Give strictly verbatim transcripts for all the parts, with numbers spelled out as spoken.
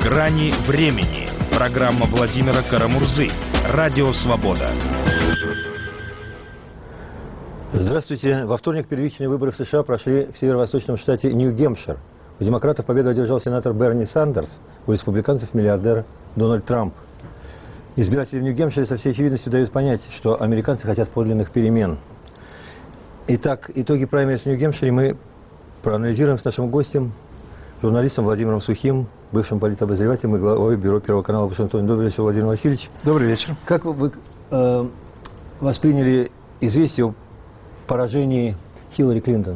грани времени. Программа Владимира Карамурзы. Радио «Свобода». Здравствуйте. Во вторник первичные выборы в США прошли в северо-восточном штате Нью-Гэмпшир. У демократов победу одержал сенатор Берни Сандерс, у республиканцев миллиардер Дональд Трамп. Избиратели в Нью-Гэмпшире со всей очевидностью дают понять, что американцы хотят подлинных перемен. Итак, итоги праймериз в Нью-Гэмпшире мы проанализируем с нашим гостем, журналистом Владимиром Сухим, бывшим политобозревателем и главой бюро Первого канала в Вашингтоне. Добрый вечер, Владимир Васильевич. Добрый вечер. Как вы э, восприняли известие о поражении Хиллари Клинтон?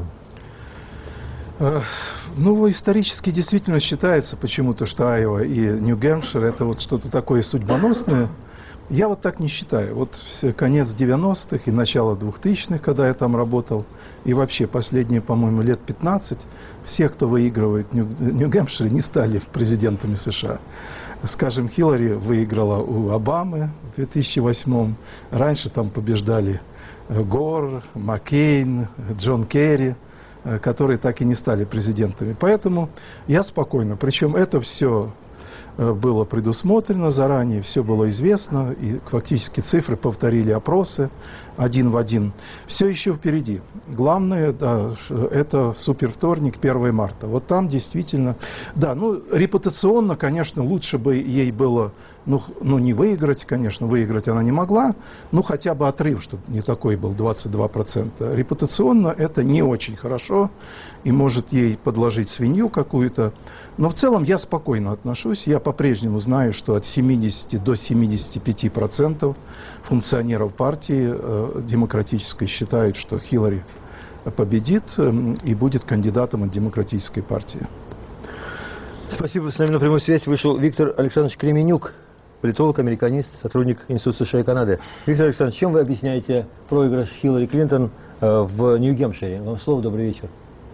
Ну, исторически действительно считается почему-то, что Айова и Нью-Гэмпшир это вот что-то такое судьбоносное. Я вот так не считаю. Вот конец девяностых и начало двухтысячных, когда я там работал, и вообще последние, по-моему, лет пятнадцать, все, кто выигрывает в Нью-Гэмпшире, не стали президентами США. Скажем, Хиллари выиграла у Обамы в две тысячи восьмом. Раньше там побеждали Гор, Маккейн, Джон Керри, которые так и не стали президентами. Поэтому я спокойно. Причем это все было предусмотрено заранее, все было известно, и фактически цифры повторили опросы один в один. Все еще впереди. Главное, да, это супервторник, первое марта. Вот там действительно, да, ну, репутационно, конечно, лучше бы ей было, ну, ну, не выиграть, конечно, выиграть она не могла, ну, хотя бы отрыв, чтобы не такой был, двадцать два процента. Репутационно это не очень хорошо, и может ей подложить свинью какую-то. Но в целом я спокойно отношусь. Я по-прежнему знаю, что от семидесяти до семидесяти пяти процентов функционеров партии э, демократической считают, что Хиллари победит э, и будет кандидатом от демократической партии. Спасибо. С нами на прямой связи вышел Виктор Александрович Кременюк, политолог, американист, сотрудник Института США и Канады. Виктор Александрович, чем вы объясняете проигрыш Хиллари Клинтон э, в Нью-Гэмпшире? Вам слово, добрый вечер.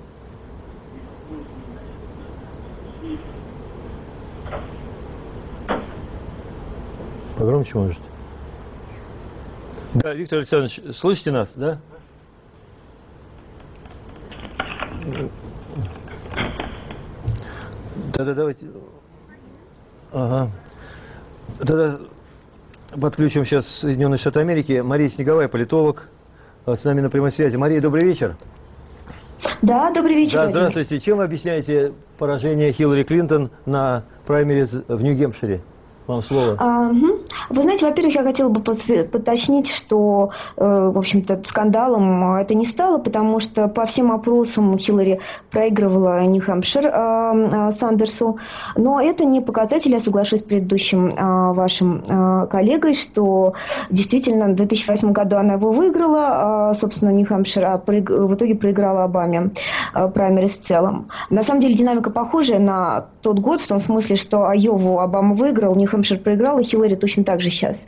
Погромче, может. Да, Виктор Александрович, слышите нас, да? Да-да, давайте. Ага. Тогда подключим сейчас Соединенные Штаты Америки. Мария Снеговая, политолог, с нами на прямой связи. Мария, добрый вечер. Да, добрый вечер, Да, Владимир. здравствуйте. Чем вы объясняете поражение Хиллари Клинтон на праймериз в Нью-Гэмпшире? Вам слово. А, угу. Вы знаете, во-первых, я хотела бы подточнить, что, э, в общем-то, скандалом это не стало, потому что по всем опросам Хиллари проигрывала Нью-Хэмпшир э, э, Сандерсу. Но это не показатель, я соглашусь с предыдущим э, вашим э, коллегой, что действительно в две тысячи восьмом году она его выиграла, э, собственно, Нью-Хэмпшир, а проиг... в итоге проиграла Обаме э, праймериз в целом. На самом деле динамика похожая на тот год, в том смысле, что Айову Обама выиграл, Нью-Хэмпшир проиграл, и Хиллари точно так же сейчас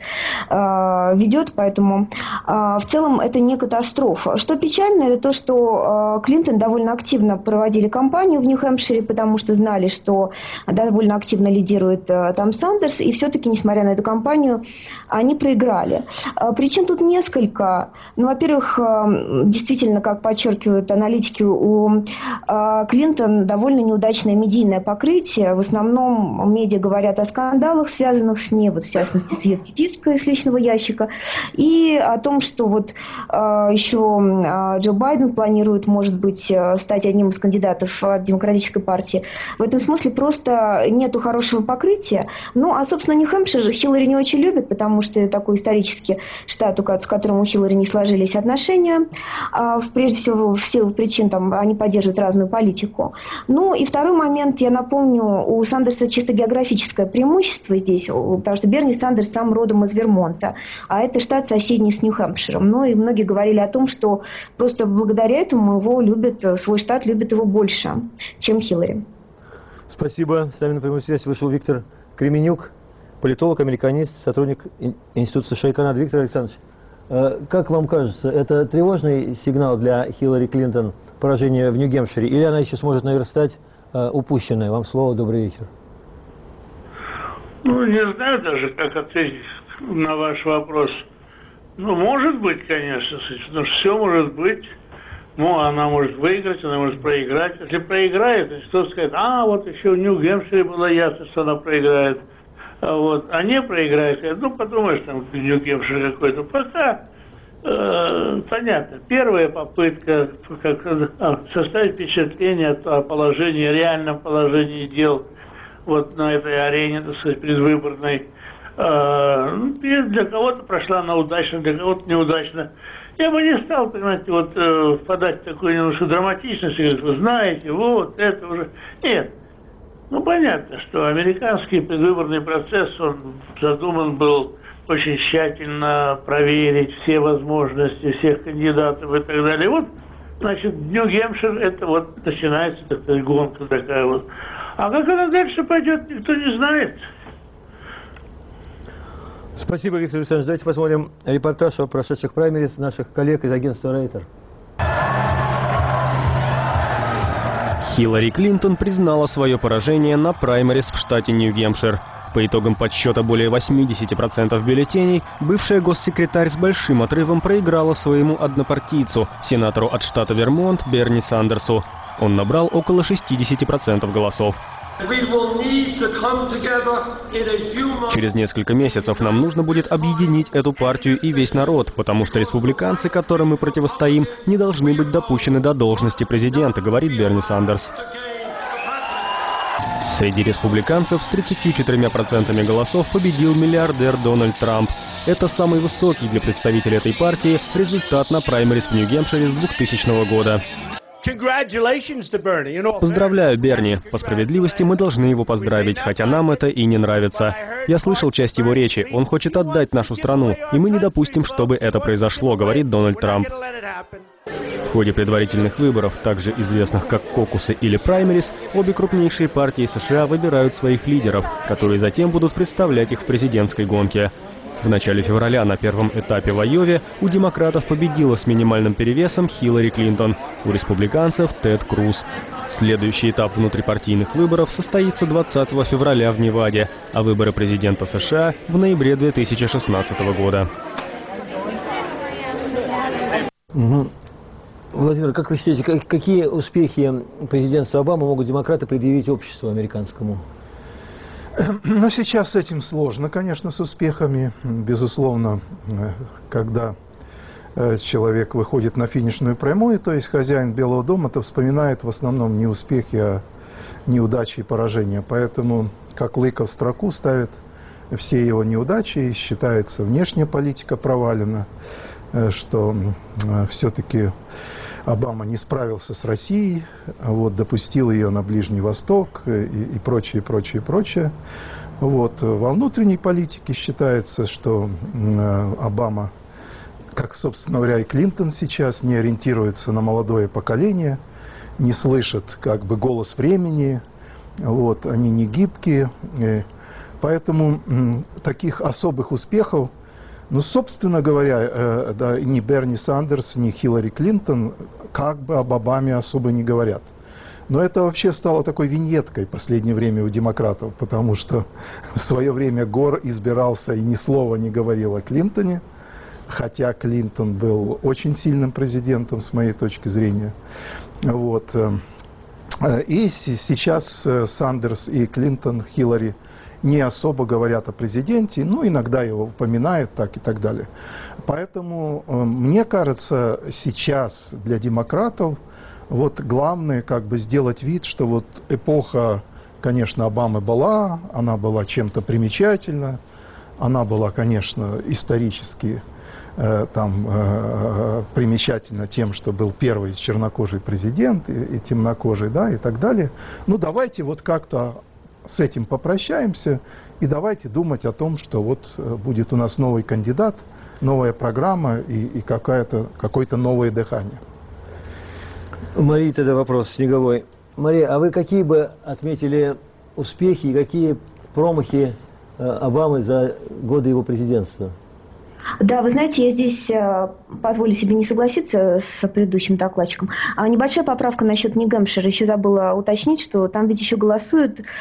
э, ведет, поэтому э, в целом это не катастрофа. Что печально, это то, что э, Клинтон довольно активно проводили кампанию в Нью-Хэмпшире, потому что знали, что довольно активно лидирует э, там Сандерс, и все-таки, несмотря на эту кампанию, они проиграли. Э, причин тут несколько. Ну, во-первых, э, действительно, как подчеркивают аналитики, у э, Клинтон довольно неудачное медийное покрытие. В основном медиа говорят о скандалах, связанных с ней, вот в частности с ее перепиской с личного ящика, и о том, что вот э, еще э, Джо Байден планирует, может быть, э, стать одним из кандидатов от Демократической партии. В этом смысле просто нету хорошего покрытия. Ну, а, собственно, Нью-Хэмпшир Хиллари не очень любит, потому что это такой исторический штат, с которым у Хиллари не сложились отношения. Э, прежде всего, в силу причин, там, они поддерживают разную политику. Ну, и второй момент, я напомню, у Сандерса чисто географическое преимущество здесь, потому что Берни Сандерс сам родом из Вермонта, а это штат соседний с Нью-Хэмпширом. Ну и многие говорили о том, что просто благодаря этому его любят, свой штат любит его больше, чем Хиллари. Спасибо. С нами на прямую связь вышел Виктор Кременюк, политолог, американист, сотрудник Института США и Канады. Виктор Александрович, как вам кажется, это тревожный сигнал для Хиллари Клинтон поражение в Нью-Гэмпшире, или она еще сможет наверстать упущенное? Вам слово, добрый вечер. Ну, не знаю даже, как ответить на ваш вопрос. Ну, может быть, конечно, потому что все может быть. Ну, она может выиграть, она может проиграть. Если проиграет, значит, кто скажет, а, вот еще в Нью-Гэмпшире было ясно, что она проиграет. А вот, а не проиграет, ну, подумаешь, там, Нью-Гэмпшир какой-то. Пока, э, понятно, первая попытка как, составить впечатление о положении, реальном положении дел вот на этой арене, так сказать, предвыборной. Э, для кого-то прошла она удачно, для кого-то неудачно. Я бы не стал, понимаете, вот э, впадать в такую немножко драматичность, и говорить, вы знаете, вот, это уже... Нет. Ну, понятно, что американский предвыборный процесс, он задуман был очень тщательно проверить все возможности всех кандидатов и так далее. Вот, значит, Нью-Гэмпшир, это вот начинается такая гонка такая вот. А как она дальше пойдет, никто не знает. Спасибо, Виктор Александрович. Давайте посмотрим репортаж о прошедших праймерис наших коллег из агентства Рейтер. Хиллари Клинтон признала свое поражение на праймерис в штате Нью-Гэмпшир. По итогам подсчета более восьмидесяти процентов бюллетеней, бывшая госсекретарь с большим отрывом проиграла своему однопартийцу, сенатору от штата Вермонт Берни Сандерсу. Он набрал около шестидесяти процентов голосов. Через несколько месяцев нам нужно будет объединить эту партию и весь народ, потому что республиканцы, которым мы противостоим, не должны быть допущены до должности президента, говорит Берни Сандерс. Среди республиканцев с тридцатью четырьмя процентами голосов победил миллиардер Дональд Трамп. Это самый высокий для представителя этой партии результат на праймерис в Нью-Гэмпшире с двухтысячного года. Поздравляю, Берни. По справедливости мы должны его поздравить, хотя нам это и не нравится. Я слышал часть его речи. Он хочет отдать нашу страну, и мы не допустим, чтобы это произошло, говорит Дональд Трамп. В ходе предварительных выборов, также известных как кокусы или праймерис, обе крупнейшие партии США выбирают своих лидеров, которые затем будут представлять их в президентской гонке. В начале февраля на первом этапе в Айове у демократов победила с минимальным перевесом Хиллари Клинтон, у республиканцев Тед Круз. Следующий этап внутрипартийных выборов состоится двадцатого февраля в Неваде, а выборы президента США в ноябре две тысячи шестнадцатого года. Угу. Владимир, как вы считаете, как, какие успехи президентства Обамы могут демократы предъявить обществу американскому? Но сейчас с этим сложно, конечно, с успехами. Безусловно, когда человек выходит на финишную прямую, то есть хозяин Белого дома, то вспоминает в основном не успехи, а неудачи и поражения. Поэтому, как лыка в строку, ставит все его неудачи, и считается внешняя политика провалена, что все-таки Обама не справился с Россией, вот, допустил ее на Ближний Восток и, и прочее, прочее, прочее. Вот. Во внутренней политике считается, что э, Обама, как, собственно говоря, и Клинтон сейчас, не ориентируется на молодое поколение, не слышит как бы голос времени, вот, они не гибкие. Э, поэтому э, таких особых успехов, ну, собственно говоря, э, да, ни Берни Сандерс, ни Хиллари Клинтон как бы об Обаме особо не говорят. Но это вообще стало такой виньеткой в последнее время у демократов, потому что в свое время Гор избирался и ни слова не говорил о Клинтоне, хотя Клинтон был очень сильным президентом, с моей точки зрения. Вот. И сейчас Сандерс и Клинтон, Хиллари не особо говорят о президенте, ну, иногда его упоминают, так и так далее. Поэтому, э, мне кажется, сейчас для демократов вот главное как бы сделать вид, что вот эпоха, конечно, Обамы была, она была чем-то примечательна, она была, конечно, исторически э, там, э, примечательна тем, что был первый чернокожий президент и, и темнокожий, да, и так далее. Ну, давайте вот как-то с этим попрощаемся и давайте думать о том, что вот будет у нас новый кандидат, новая программа и, и какая-то, какое-то новое дыхание. Мария, тогда вопрос Снеговой. Мария, а вы какие бы отметили успехи и какие промахи Обамы за годы его президентства? Да, вы знаете, я здесь э, позволю себе не согласиться с предыдущим докладчиком. А небольшая поправка насчет Нью-Гэмпшира. Еще забыла уточнить, что там ведь еще голосуют э,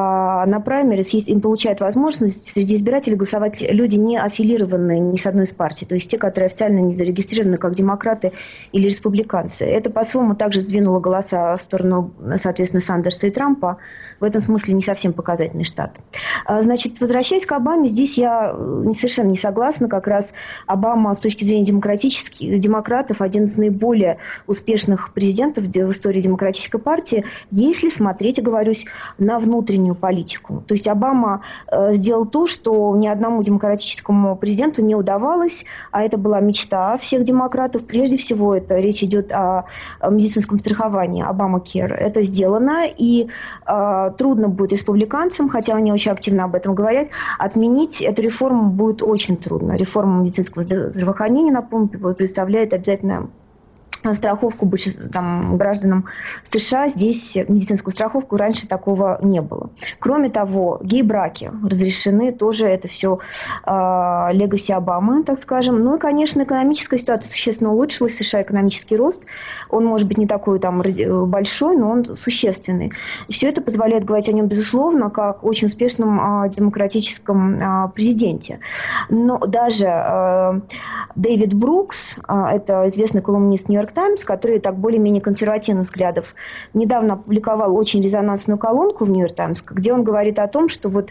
на праймерис, им получают возможность среди избирателей голосовать люди, не аффилированные ни с одной из партий, то есть те, которые официально не зарегистрированы как демократы или республиканцы. Это, по-своему, также сдвинуло голоса в сторону, соответственно, Сандерса и Трампа. В этом смысле не совсем показательный штат. А, значит, возвращаясь к Обаме, здесь я совершенно не согласна, как раз Обама с точки зрения демократических демократов один из наиболее успешных президентов в истории демократической партии, если смотреть, оговорюсь, на внутреннюю политику. То есть Обама э, сделал то, что ни одному демократическому президенту не удавалось, а это была мечта всех демократов. Прежде всего, это речь идет о, о медицинском страховании, Обама-Кер. Это сделано, и э, трудно будет республиканцам, хотя они очень активно об этом говорят, отменить эту реформу будет очень трудно. Реформа медицинского здравоохранения, напомню, представляет обязательно страховку больше, там, гражданам США. Здесь медицинскую страховку раньше такого не было. Кроме того, гей-браки разрешены, тоже это все э, легаси Обамы, так скажем. Ну и, конечно, экономическая ситуация существенно улучшилась. В США экономический рост, он может быть не такой там большой, но он существенный. И все это позволяет говорить о нем, безусловно, как очень успешном э, демократическом э, президенте. Но даже э, Дэвид Брукс, э, это известный колумнист Нью-Йорк Таймс, который так более-менее консервативных взглядов, недавно опубликовал очень резонансную колонку в Нью-Йорк Таймс, где он говорит о том, что вот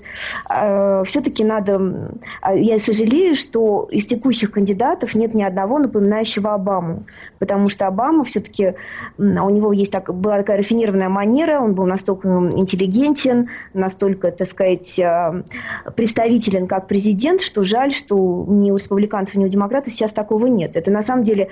э, все-таки надо... Я сожалею, что из текущих кандидатов нет ни одного напоминающего Обаму, потому что Обама все-таки... У него есть так, была такая рафинированная манера, он был настолько интеллигентен, настолько, так сказать, представителен как президент, что жаль, что ни у республиканцев, ни у демократов сейчас такого нет. Это на самом деле...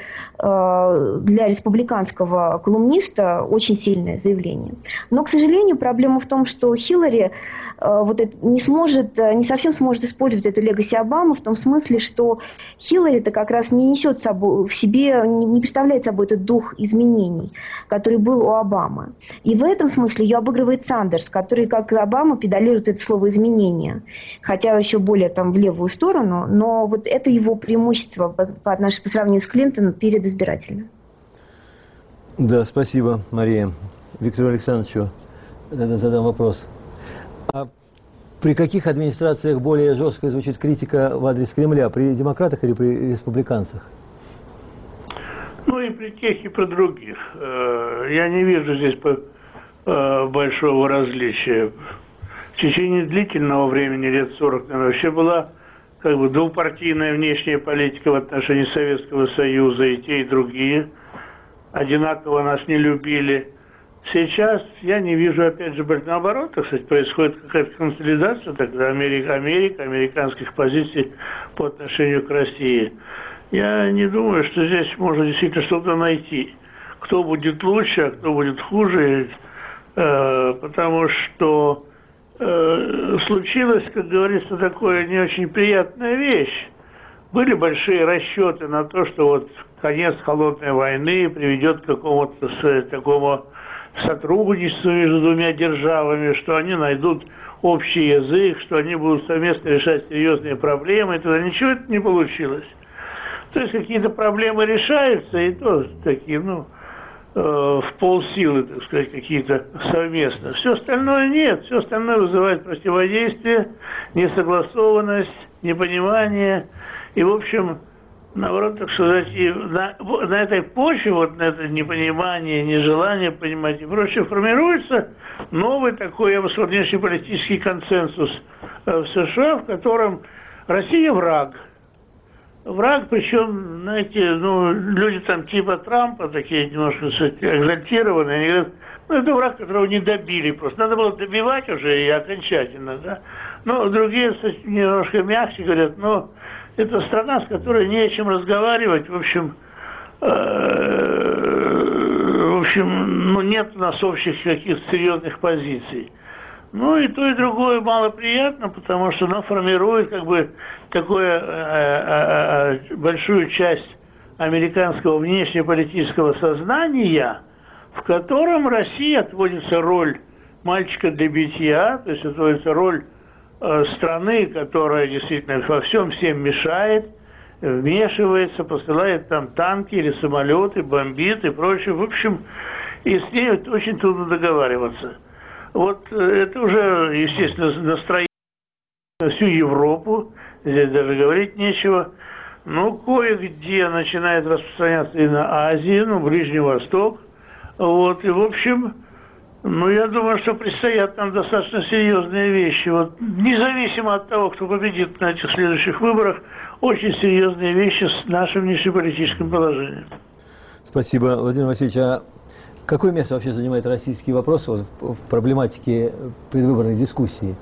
Э, для республиканского колумниста очень сильное заявление. Но, к сожалению, проблема в том, что Хиллари э, вот это не сможет, не совсем сможет использовать эту легаси Обамы в том смысле, что Хиллари-то как раз не несет собой, в себе, не представляет собой этот дух изменений, который был у Обамы. И в этом смысле ее обыгрывает Сандерс, который, как и Обама, педалирует это слово «изменения», хотя еще более там в левую сторону, но вот это его преимущество по, по, отношению, по сравнению с Клинтоном перед избирателем. Да, спасибо, Мария. Виктору Александровичу задам вопрос. А при каких администрациях более жестко звучит критика в адрес Кремля? При демократах или при республиканцах? Ну и при тех, и при других. Я не вижу здесь большого различия. В течение длительного времени, лет сорок, наверное, вообще была как бы двупартийная внешняя политика в отношении Советского Союза, и те, и другие одинаково нас не любили. Сейчас я не вижу, опять же, наоборот, так сказать, происходит какая-то консолидация тогда Америка, Америка, американских позиций по отношению к России. Я не думаю, что здесь можно действительно что-то найти. Кто будет лучше, а кто будет хуже, э, потому что э, случилось, как говорится, такое не очень приятная вещь. Были большие расчеты на то, что вот конец холодной войны приведет к какому-то такому сотрудничеству между двумя державами, что они найдут общий язык, что они будут совместно решать серьезные проблемы. И тогда ничего это не получилось. То есть какие-то проблемы решаются, и то такие, ну, э, в полсилы, так сказать, какие-то совместно. Все остальное нет. Все остальное вызывает противодействие, несогласованность, непонимание. И, в общем, наоборот, так сказать, и на, на этой почве, вот на это непонимание, нежелание понимать и прочее, формируется новый такой, я бы сказал, внешнеполитический консенсус в США, в котором Россия враг. Враг, причем, знаете, ну, люди там типа Трампа, такие немножко, кстати, экзальтированные, они говорят, ну, это враг, которого не добили просто. Надо было добивать уже и окончательно, да. Но другие, кстати, немножко мягче говорят, ну, это страна, с которой не о чем разговаривать, в общем, э, в общем, ну, нет у нас общих каких-то серьезных позиций. Ну, и то, и другое малоприятно, потому что оно формирует, как бы, такую э, э, э, большую часть американского внешнеполитического сознания, в котором России отводится роль мальчика для битья, то есть отводится роль страны, которая действительно во всем всем мешает, вмешивается, посылает там танки или самолеты, бомбит и прочее. В общем, и с ней очень трудно договариваться. Вот это уже, естественно, настроение на всю Европу, здесь даже говорить нечего. Ну, кое-где начинает распространяться и на Азию, ну, Ближний Восток. Вот, и, в общем, ну, я думаю, что предстоят там достаточно серьезные вещи. Вот, независимо от того, кто победит на этих следующих выборах, очень серьезные вещи с нашим внешнеполитическим положением. Спасибо, Владимир Васильевич. А какое место вообще занимает российский вопрос в, в проблематике предвыборной дискуссии?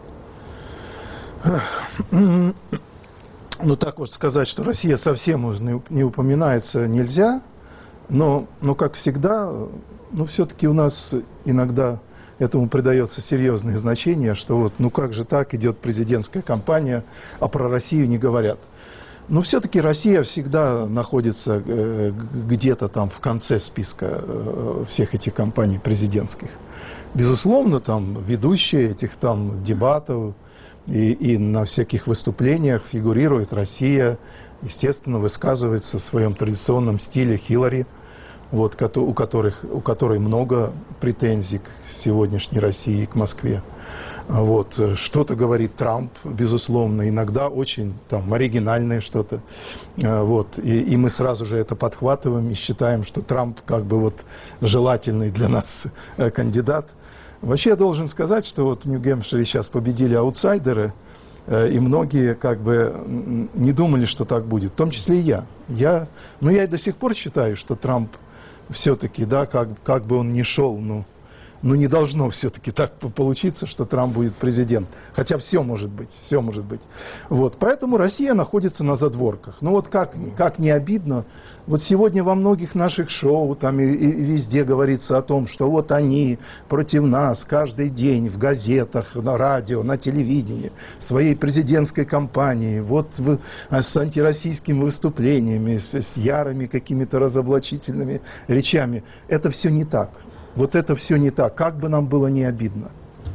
Ну, так вот сказать, что Россия совсем не упоминается, нельзя. Но, но как всегда, ну, все-таки у нас иногда этому придается серьезное значение, что вот, ну как же так, идет президентская кампания, а про Россию не говорят. Но все-таки Россия всегда находится э, где-то там в конце списка э, всех этих кампаний президентских. Безусловно, там ведущие этих там дебатов и, и на всяких выступлениях фигурирует Россия, естественно, высказывается в своем традиционном стиле Хиллари, вот, у, которых, у которой много претензий к сегодняшней России, к Москве. Вот, что-то говорит Трамп, безусловно, иногда очень там оригинальное что-то. Вот, и, и мы сразу же это подхватываем и считаем, что Трамп как бы вот желательный для нас кандидат. Вообще я должен сказать, что вот в Нью-Гэмпшире сейчас победили аутсайдеры, и многие как бы не думали, что так будет, в том числе и я. я но я и до сих пор считаю, что Трамп все-таки, да, как, как бы он ни шел, ну, ну не должно все-таки так получиться, что Трамп будет президент. Хотя все может быть, все может быть. Вот, поэтому Россия находится на задворках. Ну вот как, как не обидно, вот сегодня во многих наших шоу там и, и везде говорится о том, что вот они против нас каждый день в газетах, на радио, на телевидении, своей президентской кампании, вот в, с антироссийскими выступлениями, с, с ярыми какими-то разоблачительными речами. Это все не так. Вот это все не так, как бы нам было не обидно.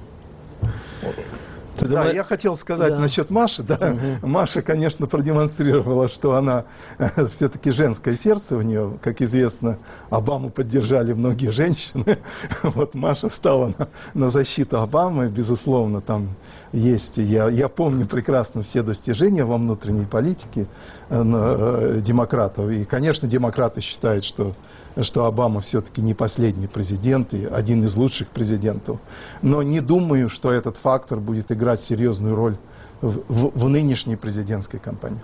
Да, давай... я хотел сказать да. насчет Маши. Да. Угу. Маша, конечно, продемонстрировала, что она все-таки женское сердце у нее. Как известно, Обаму поддержали многие женщины. Вот Маша стала на, на защиту Обамы, безусловно, там есть. Я, я помню прекрасно все достижения во внутренней политике э, демократов. И, конечно, демократы считают, что что Обама все-таки не последний президент и один из лучших президентов. Но не думаю, что этот фактор будет играть серьезную роль в, в, в нынешней президентской кампании.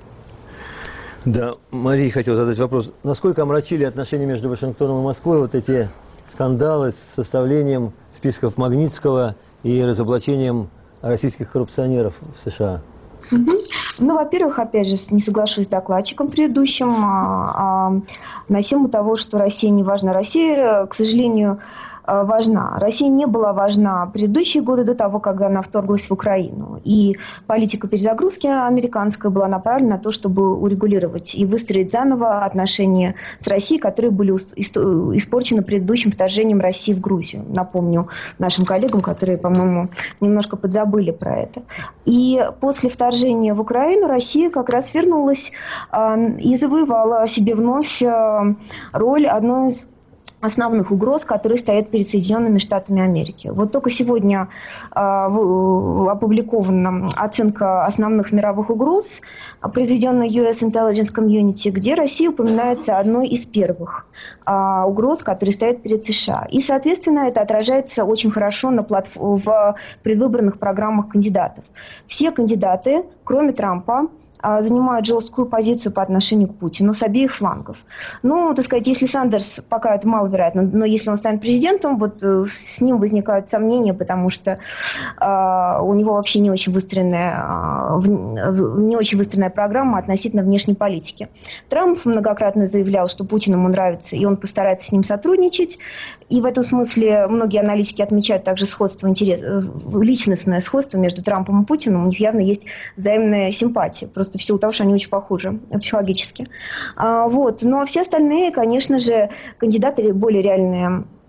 Да, Мария хотела задать вопрос. Насколько омрачили отношения между Вашингтоном и Москвой вот эти скандалы с составлением списков Магнитского и разоблачением российских коррупционеров в США? Угу. Ну, во-первых, опять же, не соглашусь с докладчиком предыдущим а, а, на тему того, что Россия не важна. Россия, к сожалению, важна. Россия не была важна предыдущие годы до того, когда она вторглась в Украину. И политика перезагрузки американская была направлена на то, чтобы урегулировать и выстроить заново отношения с Россией, которые были испорчены предыдущим вторжением России в Грузию. Напомню нашим коллегам, которые, по-моему, немножко подзабыли про это. И после вторжения в Украину Россия как раз вернулась э, и завоевала себе вновь э, роль одной из основных угроз, которые стоят перед Соединенными Штатами Америки. Вот только сегодня э, в, опубликована оценка основных мировых угроз, произведенная ю эс Intelligence Community, где Россия упоминается одной из первых э, угроз, которые стоят перед США. И, соответственно, это отражается очень хорошо на платф- в предвыборных программах кандидатов. Все кандидаты, кроме Трампа, занимают жесткую позицию по отношению к Путину с обеих флангов. Ну, так сказать, если Сандерс, пока это маловероятно, но если он станет президентом, вот с ним возникают сомнения, потому что э, у него вообще не очень выстроенная, э, не очень выстроенная программа относительно внешней политики. Трамп многократно заявлял, что Путин ему нравится, и он постарается с ним сотрудничать. И в этом смысле многие аналитики отмечают также сходство интерес, личностное сходство между Трампом и Путиным. У них явно есть взаимная симпатия, просто в силу того, что они очень похожи психологически. А, вот. Ну а все остальные, конечно же, кандидаты более реальные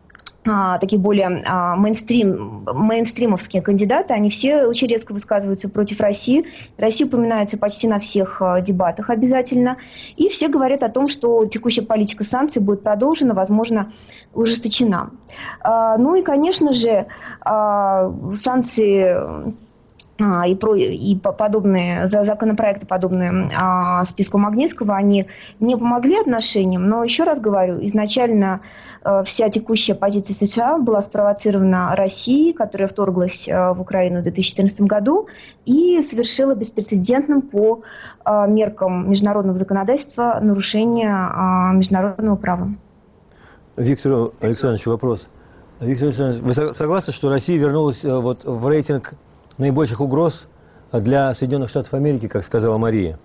такие более а, мейнстрим, мейнстримовские кандидаты, они все очень резко высказываются против России. Россия упоминается почти на всех а, дебатах обязательно. И все говорят о том, что текущая политика санкций будет продолжена, возможно, ужесточена. А, ну и, конечно же, а, санкции... И, про, и подобные законопроекты, подобные а, списку Магнитского, они не помогли отношениям, но еще раз говорю, изначально а, вся текущая позиция США была спровоцирована Россией, которая вторглась а, в Украину в две тысячи четырнадцатом году и совершила беспрецедентным по а, меркам международного законодательства нарушение а, международного права. Виктору Александровичу вопрос. Виктор Александрович, вы согласны, что Россия вернулась вот в рейтинг наибольших угроз для Соединенных Штатов Америки, как сказала Мария?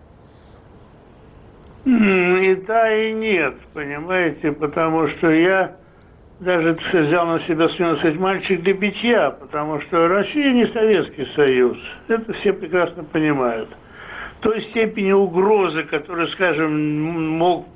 И да, и нет, понимаете, потому что я даже взял на себя смелость сказать мальчик для битья, потому что Россия не Советский Союз, это все прекрасно понимают. Той степени угрозы, которую, скажем, мог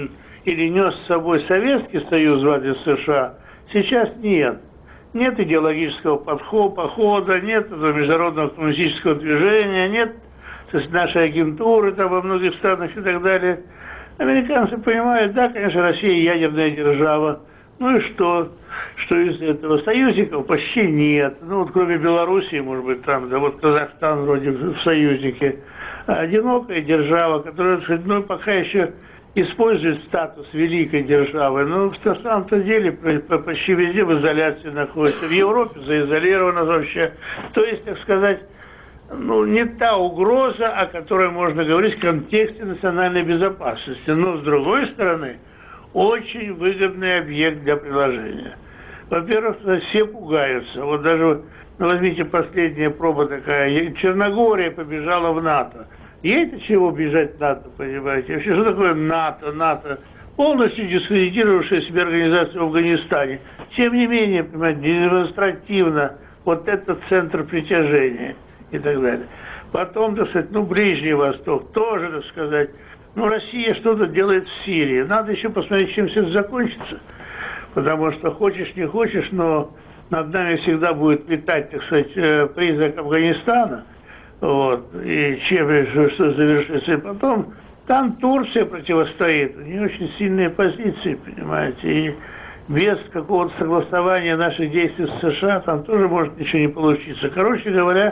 или нес с собой Советский Союз в адрес США, сейчас нет. Нет идеологического подхода, похода, нет этого международного коммунистического движения, нет то есть, нашей агентуры там во многих странах и так далее. Американцы понимают, да, конечно, Россия ядерная держава. Ну и что? Что из этого? Союзников почти нет. Ну вот кроме Белоруссии, может быть, там, да вот Казахстан вроде в союзнике. Одинокая держава, которая, ну, пока еще использует статус великой державы, но на самом-то деле почти везде в изоляции находится. В Европе заизолирована вообще. То есть, так сказать, ну, не та угроза, о которой можно говорить в контексте национальной безопасности. Но, с другой стороны, очень выгодный объект для приложения. Во-первых, все пугаются. Вот даже, ну, возьмите последняя проба такая. Черногория побежала в НАТО. Ей-то чего бежать в НАТО, понимаете? Вообще, что такое НАТО? НАТО полностью дискредитировавшая себя организацию в Афганистане. Тем не менее, понимаете, демонстративно вот этот центр притяжения и так далее. Потом, так сказать, ну, Ближний Восток тоже, так сказать, ну, Россия что-то делает в Сирии. Надо еще посмотреть, чем все это закончится. Потому что хочешь, не хочешь, но над нами всегда будет летать, так сказать, призрак Афганистана. Вот, и чем что завершится. И потом там Турция противостоит, у нее очень сильные позиции, понимаете, и без какого-то согласования наших действий с США там тоже может ничего не получиться. Короче говоря,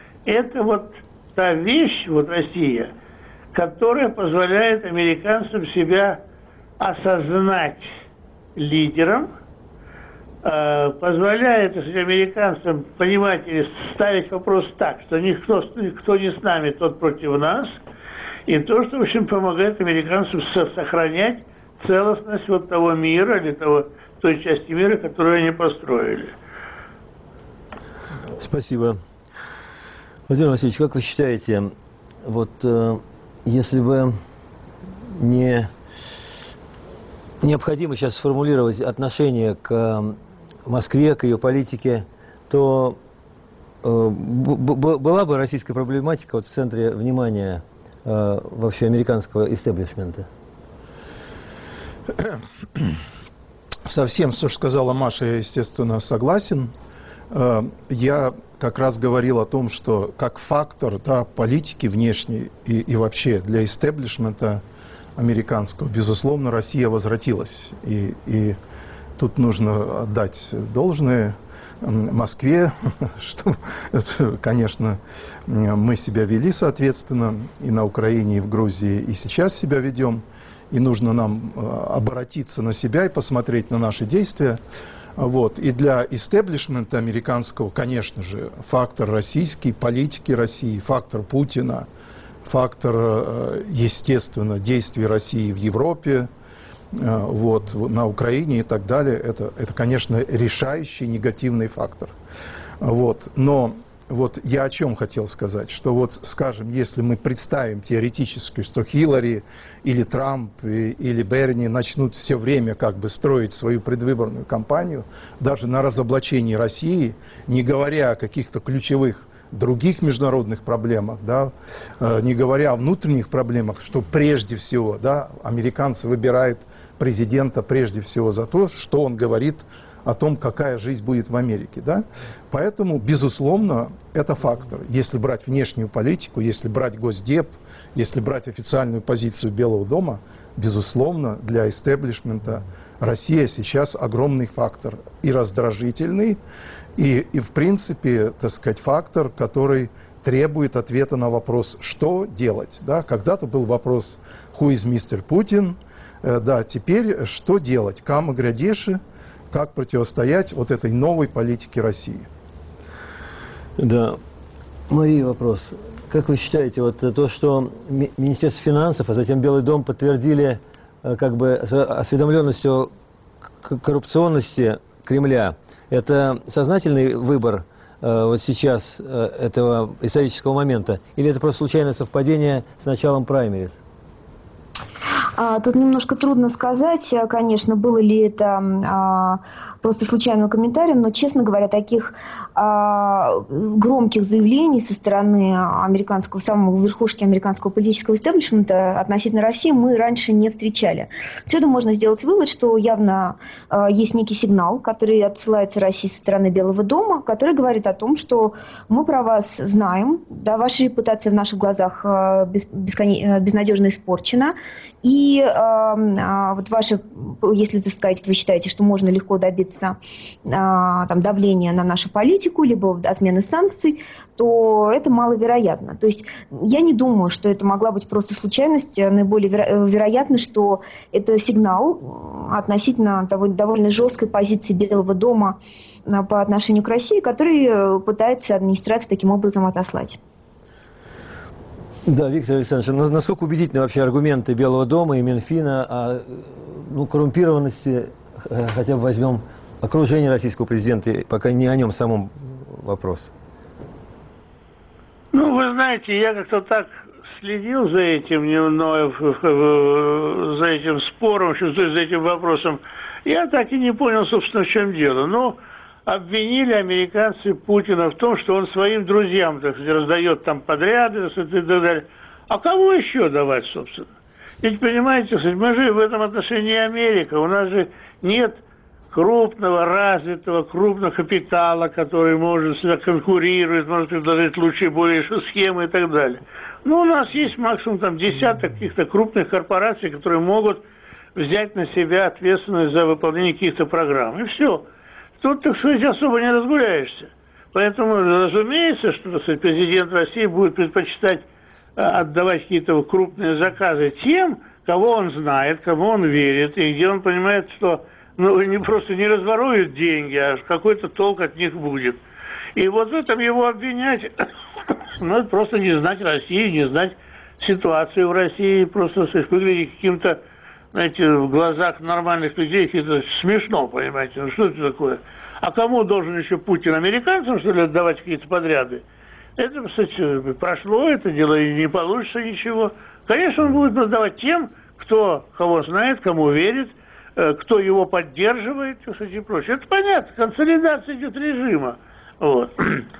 это вот та вещь, вот Россия, которая позволяет американцам себя осознать лидером, позволяет, если американцам понимать или ставить вопрос так, что никто, кто не с нами, тот против нас, и то, что, в общем, помогает американцам сохранять целостность вот того мира или того, той части мира, которую они построили. Спасибо. Владимир Васильевич, как вы считаете, вот э, если бы не необходимо сейчас сформулировать отношение к Москве, к ее политике, то э, была бы российская проблематика вот в центре внимания э, вообще американского истеблишмента? Со всем, что сказала Маша, я, естественно, согласен. Э, я как раз говорил о том, что как фактор, да, политики внешней и, и вообще для истеблишмента американского, безусловно, Россия возвратилась. И, и тут нужно отдать должное Москве, что, конечно, мы себя вели соответственно и на Украине, и в Грузии, и сейчас себя ведем. И нужно нам обратиться на себя и посмотреть на наши действия. Вот. И для истеблишмента американского, конечно же, фактор российский, политики России, фактор Путина, фактор, естественно, действий России в Европе, вот, на Украине и так далее, это, это, конечно, решающий негативный фактор. Вот. Но вот я о чем хотел сказать, что вот, скажем, если мы представим теоретически, что Хиллари или Трамп или Берни начнут все время как бы строить свою предвыборную кампанию, даже на разоблачении России, не говоря о каких-то ключевых других международных проблемах, да, не говоря о внутренних проблемах, что прежде всего, да, американцы выбирают президента прежде всего за то, что он говорит о том, какая жизнь будет в Америке. Да? Поэтому, безусловно, это фактор. Если брать внешнюю политику, если брать Госдеп, если брать официальную позицию Белого дома, безусловно, для истеблишмента Россия сейчас огромный фактор. И раздражительный, и, и в принципе, так сказать, фактор, который требует ответа на вопрос, что делать. Да? Когда-то был вопрос «Who is мистер Putin?», э, да, теперь что делать? Кама Грядеши, как противостоять вот этой новой политике России? Да. Мария, вопрос. Как вы считаете, вот то, что Министерство финансов, а затем Белый дом подтвердили как бы осведомленность о коррупционности Кремля, это сознательный выбор э, вот сейчас э, этого исторического момента? Или это просто случайное совпадение с началом праймериз? А, тут немножко трудно сказать, конечно, было ли это а, просто случайным комментарием, но, честно говоря, таких а, громких заявлений со стороны американского, самого верхушки американского политического истеблишмента относительно России мы раньше не встречали. Отсюда можно сделать вывод, что явно а, есть некий сигнал, который отсылается России со стороны Белого дома, который говорит о том, что мы про вас знаем, да, ваша репутация в наших глазах а, без, бескон... безнадежно испорчена, и И э, вот ваше, если, так сказать, вы считаете, что можно легко добиться э, там, давления на нашу политику, либо отмены санкций, то это маловероятно. То есть я не думаю, что это могла быть просто случайность. Наиболее веро- вероятно, что это сигнал относительно того, довольно жесткой позиции Белого дома по отношению к России, который пытается администрация таким образом отослать. Да, Виктор Александрович, насколько убедительны вообще аргументы Белого дома и Минфина о ну, коррумпированности, хотя бы возьмем окружение российского президента, пока не о нем самом вопрос? Ну, вы знаете, я как-то так следил за этим, за этим спором, за этим вопросом. Я так и не понял, собственно, в чем дело. Но обвинили американцы Путина в том, что он своим друзьям, так сказать, раздает там подряды, и так далее. А кому еще давать, собственно? Ведь, понимаете, мы же в этом отношении Америка. У нас же нет крупного, развитого, крупного капитала, который может сюда конкурировать, может предложить лучшие, более схемы и так далее. Но у нас есть максимум там десяток каких-то крупных корпораций, которые могут взять на себя ответственность за выполнение каких-то программ. И все. Тут, так сказать, особо не разгуляешься. Поэтому, разумеется, что, так сказать, президент России будет предпочитать а, отдавать какие-то крупные заказы тем, кого он знает, кому он верит, и где он понимает, что ну, не просто не разворуют деньги, а какой-то толк от них будет. И вот в этом его обвинять, ну, это просто не знать России, не знать ситуацию в России, просто, так сказать, выглядеть каким-то, знаете, в глазах нормальных людей это смешно, понимаете, ну что это такое? А кому должен еще Путин, американцам, что ли, отдавать какие-то подряды? Это, кстати, прошло это дело, и не получится ничего. Конечно, он будет отдавать тем, кто кого знает, кому верит, кто его поддерживает, кстати, и прочее. Это понятно, консолидация идет режима. Вот.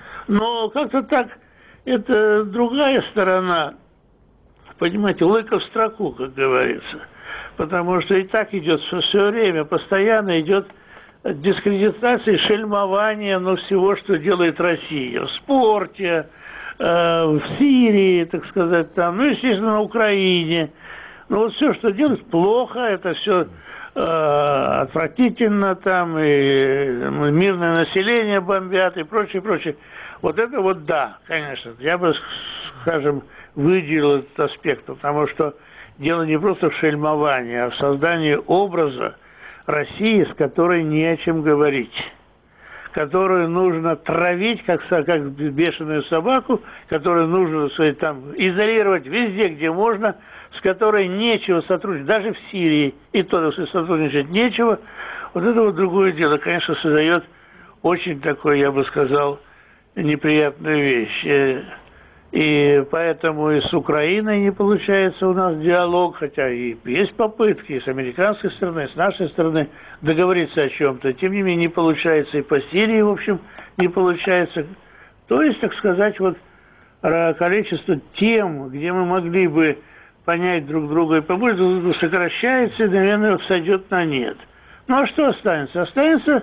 Но как-то так, это другая сторона, понимаете, лыка в строку, как говорится. Потому что и так идет все время, постоянно идет дискредитация, шельмование, ну, всего, что делает Россия. В спорте, э, в Сирии, так сказать, там, ну, естественно, на Украине. Ну, вот все, что делает, плохо, это все э, отвратительно, там, и мирное население бомбят, и прочее, прочее. Вот это вот да, конечно, я бы, скажем, выделил этот аспект, потому что дело не просто в шельмовании, а в создании образа России, с которой не о чем говорить, которую нужно травить, как, как бешеную собаку, которую нужно, сказать, там, изолировать везде, где можно, с которой нечего сотрудничать, даже в Сирии, и то, если сотрудничать нечего. Вот это вот другое дело, конечно, создает очень такой, я бы сказал, неприятную вещь. И поэтому и с Украиной не получается у нас диалог, хотя и есть попытки и с американской стороны, и с нашей стороны договориться о чем-то. Тем не менее, не получается и по Сирии, в общем, не получается. То есть, так сказать, вот количество тем, где мы могли бы понять друг друга и побольше, сокращается и, наверное, сойдет на нет. Ну а что останется? Останется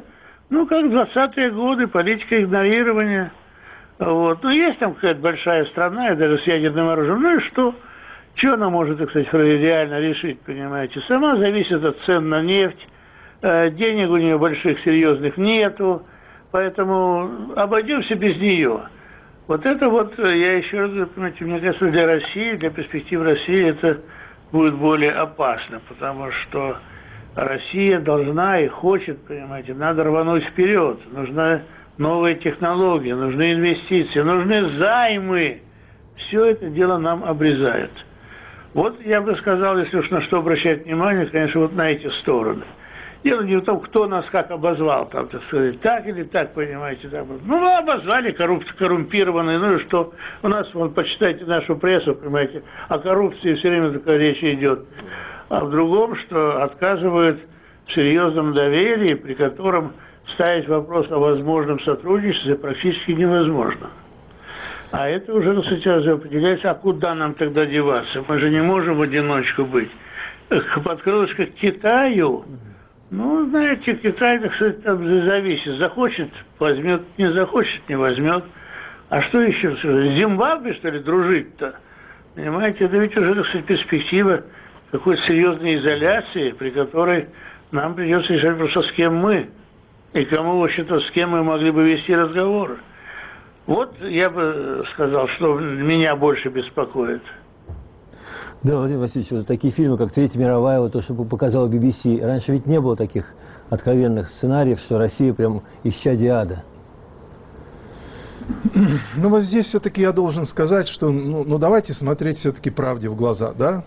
Ну, как в двадцатые годы, политика игнорирования. Вот. Ну, есть там какая-то большая страна, и даже с ядерным оружием. Ну и что? Что она может, так сказать, реально решить, понимаете? Сама зависит от цен на нефть, денег у нее больших, серьезных нету, поэтому обойдемся без нее. Вот это вот, я еще раз говорю, понимаете, мне кажется, для России, для перспектив России это будет более опасно, потому что Россия должна и хочет, понимаете, надо рвануть вперед, нужна новые технологии, нужны инвестиции, нужны займы. Все это дело нам обрезают. Вот я бы сказал, если уж на что обращать внимание, конечно, вот на эти стороны. Дело не в том, кто нас как обозвал, там, так сказать, так или так, понимаете. Так. Ну, мы обозвали коррупт, коррумпированные, ну и что? У нас, вот, почитайте нашу прессу, понимаете, о коррупции все время такая речь идет. А в другом, что отказывают в серьезном доверии, при котором ставить вопрос о возможном сотрудничестве практически невозможно. А это уже, ну, сейчас определяется, а куда нам тогда деваться? Мы же не можем в одиночку быть. Под крылышко к Китаю, ну, знаете, Китай, так сказать, там зависит. Захочет, возьмет, не захочет, не возьмет. А что еще? С Зимбабве, что ли, дружить-то? Понимаете, это ведь уже, так сказать, перспектива какой-то серьезной изоляции, при которой нам придется решать просто, с кем мы. И кому, вообще-то, с кем мы могли бы вести разговоры. Вот я бы сказал, что меня больше беспокоит. Да, Владимир Васильевич, вот такие фильмы, как «Третья мировая», вот то, что показала би би си, раньше ведь не было таких откровенных сценариев, что Россия прям исчадие ада. Ну вот здесь все-таки я должен сказать, что ну, ну давайте смотреть все-таки правде в глаза, да?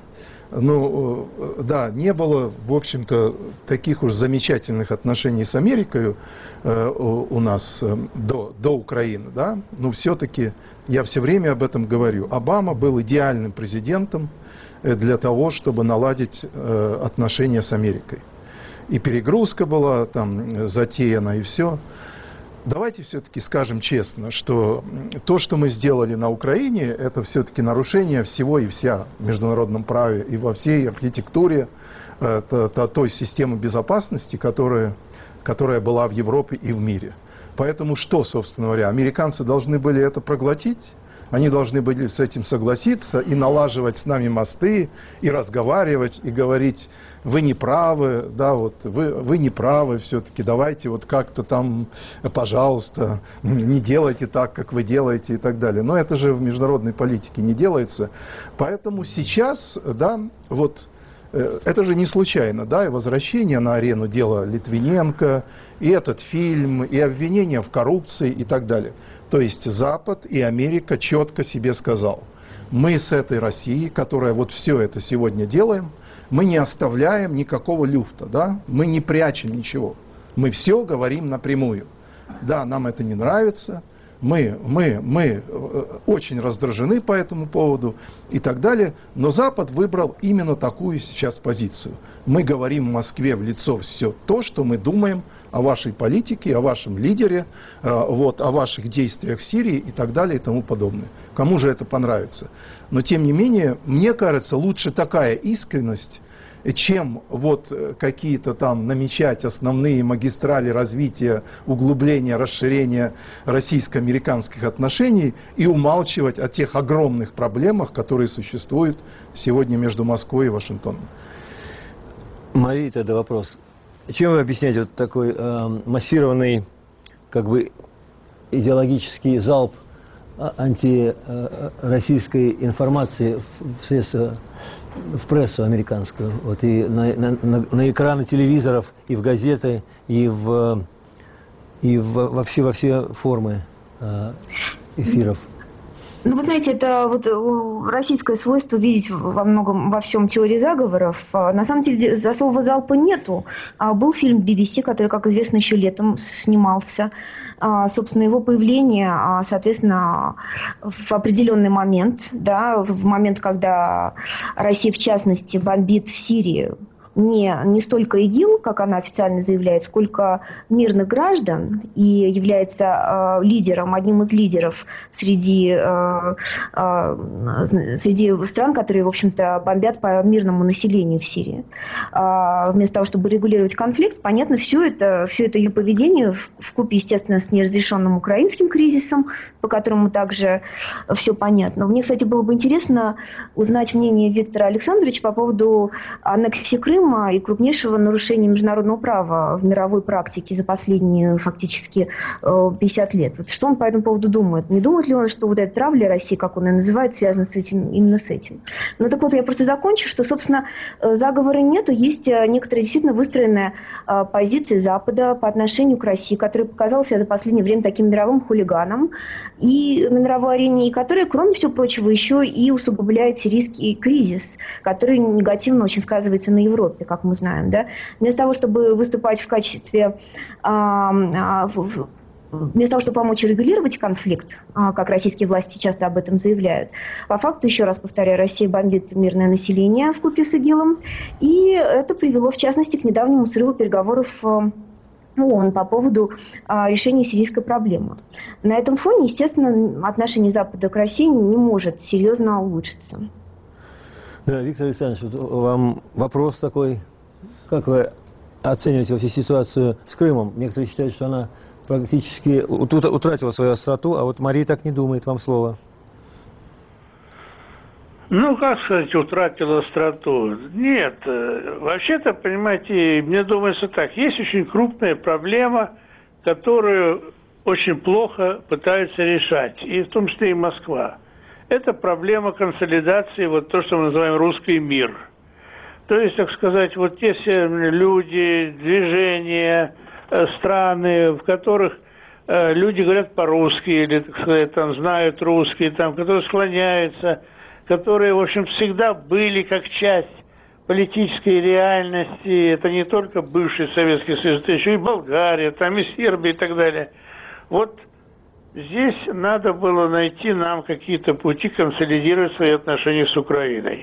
Ну, да, не было, в общем-то, таких уж замечательных отношений с Америкой э, у, у нас э, до, до Украины, да? Но все-таки, я все время об этом говорю, Обама был идеальным президентом для того, чтобы наладить э, отношения с Америкой. И перегрузка была там затеяна, и все. Давайте все-таки скажем честно, что то, что мы сделали на Украине, это все-таки нарушение всего и вся в международном праве и во всей архитектуре э, то, то, той системы безопасности, которая, которая была в Европе и в мире. Поэтому что, собственно говоря, американцы должны были это проглотить? Они должны были с этим согласиться и налаживать с нами мосты, и разговаривать, и говорить, вы не правы, да, вот, вы, вы не правы все-таки, давайте вот как-то там, пожалуйста, не делайте так, как вы делаете и так далее. Но это же в международной политике не делается. Поэтому сейчас, да, вот, это же не случайно, да, и возвращение на арену дела Литвиненко, и этот фильм, и обвинения в коррупции и так далее. То есть Запад и Америка четко себе сказал, мы с этой Россией, которая вот все это сегодня делаем, мы не оставляем никакого люфта, да, мы не прячем ничего, мы все говорим напрямую. Да, нам это не нравится, мы, мы, мы очень раздражены по этому поводу и так далее, но Запад выбрал именно такую сейчас позицию. Мы говорим в Москве в лицо все то, что мы думаем о вашей политике, о вашем лидере, вот, о ваших действиях в Сирии и так далее и тому подобное. Кому же это понравится? Но тем не менее, мне кажется, лучше такая искренность, чем вот какие-то там намечать основные магистрали развития, углубления, расширения российско-американских отношений и умалчивать о тех огромных проблемах, которые существуют сегодня между Москвой и Вашингтоном. Мария, тогда вопрос. Чем вы объясняете вот такой э, массированный, как бы, идеологический залп антироссийской информации в средства, в прессу американскую, вот, и на, на, на экраны телевизоров, и в газеты, и, в, и в, вообще во все формы э, эфиров? Ну, вы знаете, это вот российское свойство видеть во многом, во всем теории заговоров. На самом деле особого залпа нету. Был фильм би би си, который, как известно, еще летом снимался. Собственно, его появление, соответственно, в определенный момент, да, в момент, когда Россия, в частности, бомбит в Сирии, не, не столько ИГИЛ, как она официально заявляет, сколько мирных граждан, и является э, лидером, одним из лидеров среди, э, э, среди стран, которые, в общем-то, бомбят по мирному населению в Сирии. Э, вместо того, чтобы регулировать конфликт, понятно, все это, все это ее поведение вкупе, естественно, с неразрешенным украинским кризисом, по которому также все понятно. Мне, кстати, было бы интересно узнать мнение Виктора Александровича по поводу аннексии Крыма и крупнейшего нарушения международного права в мировой практике за последние фактически пятьдесят лет. Вот что он по этому поводу думает? Не думает ли он, что вот эта травля России, как он ее называет, связана с этим, именно с этим? Ну так вот, я просто закончу, что, собственно, заговора нету, есть некоторая действительно выстроенная позиция Запада по отношению к России, которая показала себя за последнее время таким мировым хулиганом и на мировой арене, и которая, кроме всего прочего, еще и усугубляет сирийский кризис, который негативно очень сказывается на Европе, как мы знаем. Да? Вместо того, чтобы выступать в качестве... А, а, в, Вместо того, чтобы помочь регулировать конфликт, как российские власти часто об этом заявляют, по факту, еще раз повторяю, Россия бомбит мирное население вкупе с ИГИЛом, и это привело, в частности, к недавнему срыву переговоров ООН по поводу а, решения сирийской проблемы. На этом фоне, естественно, отношение Запада к России не может серьезно улучшиться. Да, Виктор Александрович, вот вам вопрос такой. Как вы оцениваете вообще ситуацию с Крымом? Некоторые считают, что она практически утратила свою остроту, а вот Мария так не думает. Вам слово. Ну, как сказать, утратила остроту? Нет, вообще-то, понимаете, мне думается так, есть очень крупная проблема, которую очень плохо пытаются решать, и в том числе и Москва. Это проблема консолидации, вот то, что мы называем русский мир. То есть, так сказать, вот те все люди, движения, страны, в которых э, люди говорят по-русски, или, так сказать, там, знают русский, там, которые склоняются, которые, в общем, всегда были как часть политической реальности. Это не только бывший Советский Союз, это еще и Болгария, там и Сербия и так далее. Вот здесь надо было найти нам какие-то пути консолидировать свои отношения с Украиной.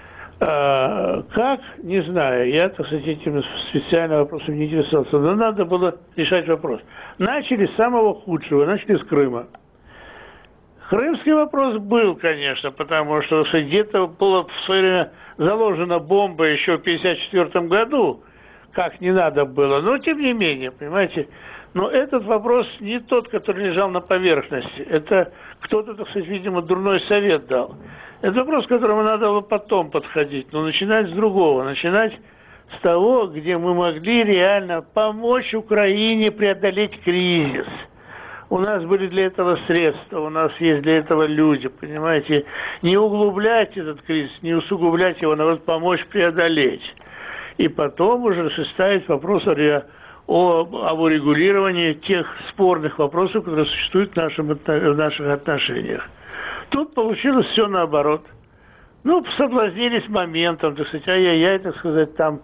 А, как? Не знаю. Я, так сказать, этим специально вопросом не интересовался. Но надо было решать вопрос. Начали с самого худшего, начали с Крыма. Крымский вопрос был, конечно, потому что где-то была в свое время заложена бомба еще в пятьдесят четвёртом году, как не надо было. Но, тем не менее, понимаете, но этот вопрос не тот, который лежал на поверхности. Это кто-то, так сказать, видимо, дурной совет дал. Это вопрос, к которому надо было потом подходить, но начинать с другого, начинать с того, где мы могли реально помочь Украине преодолеть кризис. У нас были для этого средства, у нас есть для этого люди, понимаете. Не углублять этот кризис, не усугублять его, надо помочь преодолеть. И потом уже ставить вопрос о, о, об урегулировании тех спорных вопросов, которые существуют в, нашем, в наших отношениях. Тут получилось все наоборот. Ну, соблазнились моментом, так сказать, ай-яй-яй, так сказать, там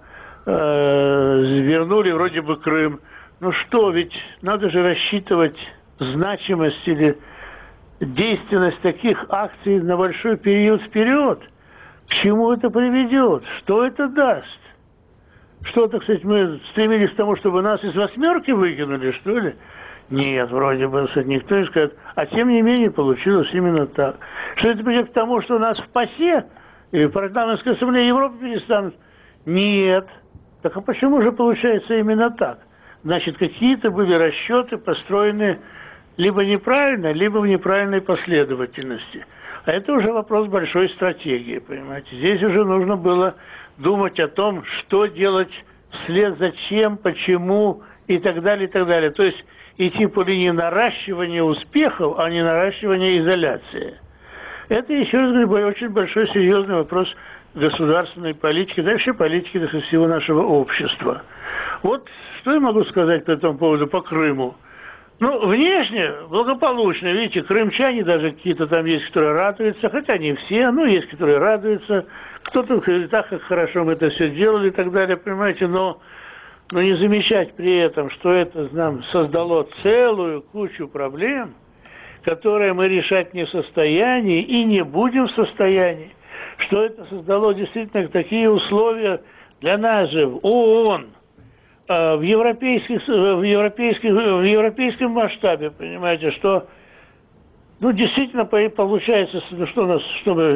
э, вернули вроде бы Крым. Ну что, ведь надо же рассчитывать значимость или действенность таких акций на большой период вперед. К чему это приведет? Что это даст? Что, так сказать, мы стремились к тому, чтобы нас из восьмерки выкинули, что ли? Нет, вроде бы, кстати, никто не скажет. А тем не менее получилось именно так. Что это придет к тому, что нас в ПАСЕ или в парламентской ассамблее Европы перестанут? Нет. Так а почему же получается именно так? Значит, какие-то были расчеты, построенные либо неправильно, либо в неправильной последовательности. А это уже вопрос большой стратегии, понимаете. Здесь уже нужно было думать о том, что делать вслед за чем, почему и так далее, и так далее. То есть идти по линии наращивания успехов, а не наращивания изоляции. Это, еще раз говорю, очень большой серьезный вопрос государственной политики, да и вообще политики даже всего нашего общества. Вот что я могу сказать по этому поводу, по Крыму. Ну, внешне благополучно, видите, крымчане даже какие-то там есть, которые радуются, хотя не все, но есть, которые радуются. Кто-то говорит, так как хорошо мы это все делали и так далее, понимаете, но, но не замечать при этом, что это нам создало целую кучу проблем, которые мы решать не в состоянии и не будем в состоянии, что это создало действительно такие условия для нас же в ООН, в европейских, в европейских, в европейском масштабе, понимаете, что, ну, действительно получается, что у нас, чтобы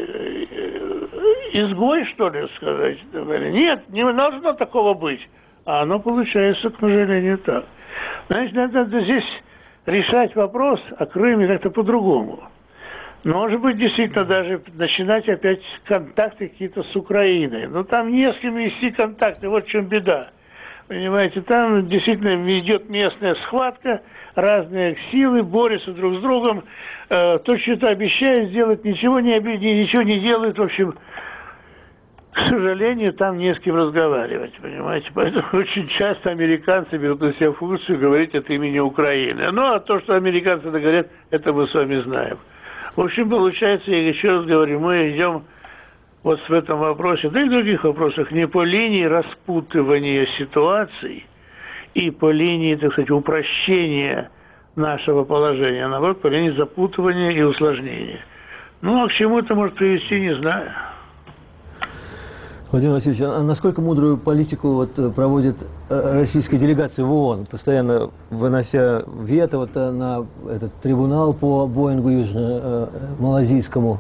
изгой, что ли, сказать, нет, не должно такого быть, а оно получается, к сожалению, так. Значит, надо здесь решать вопрос о Крыме как-то по-другому. Может быть, действительно, даже начинать опять контакты какие-то с Украиной. Но там не с кем вести контакты, вот в чем беда. Понимаете, там действительно идет местная схватка, разные силы борются друг с другом. Э, то, что-то обещают сделать, ничего не, ничего не делают. В общем, к сожалению, там не с кем разговаривать, понимаете. Поэтому очень часто американцы берут на себя функцию говорить от имени Украины. Ну, а то, что американцы говорят, это мы с вами знаем. В общем, получается, я еще раз говорю, мы идем вот в этом вопросе, да и в других вопросах, не по линии распутывания ситуаций и по линии, так сказать, упрощения нашего положения, а наоборот, по линии запутывания и усложнения. Ну, а к чему это может привести, не знаю. Владимир Васильевич, а насколько мудрую политику вот проводит российская делегация в ООН, постоянно вынося вето вот на этот трибунал по Боингу южно-малазийскому?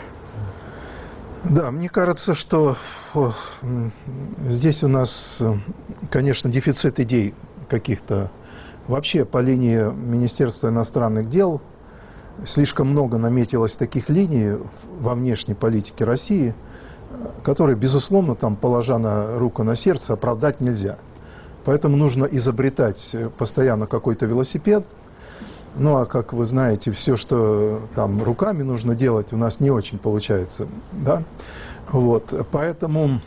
Да, мне кажется, что о, здесь у нас, конечно, дефицит идей каких-то. Вообще по линии Министерства иностранных дел слишком много наметилось таких линий во внешней политике России, которые, безусловно, там, положа на руку на сердце, оправдать нельзя. Поэтому нужно изобретать постоянно какой-то велосипед. Ну, а как вы знаете, все, что там руками нужно делать, у нас не очень получается. Да? Вот. Поэтому